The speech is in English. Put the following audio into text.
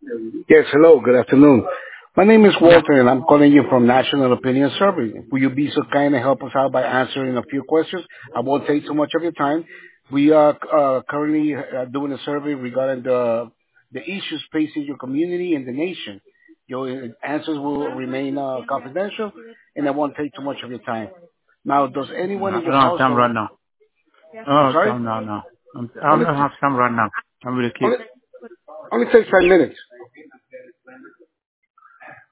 Yes, hello, good afternoon. My name is Walter, and I'm calling you from National Opinion Survey. Will you be so kind and help us out by answering a few questions? I won't take too much of your time. We are currently doing a survey regarding the issues facing your community and the nation. Your answers will remain confidential, and I won't take too much of your time. Now, does anyone in I your don't have time household? right now. I'm Oh, sorry. no, no, no. I Only don't have time right now. I'm with the kids. only only takes 5 minutes.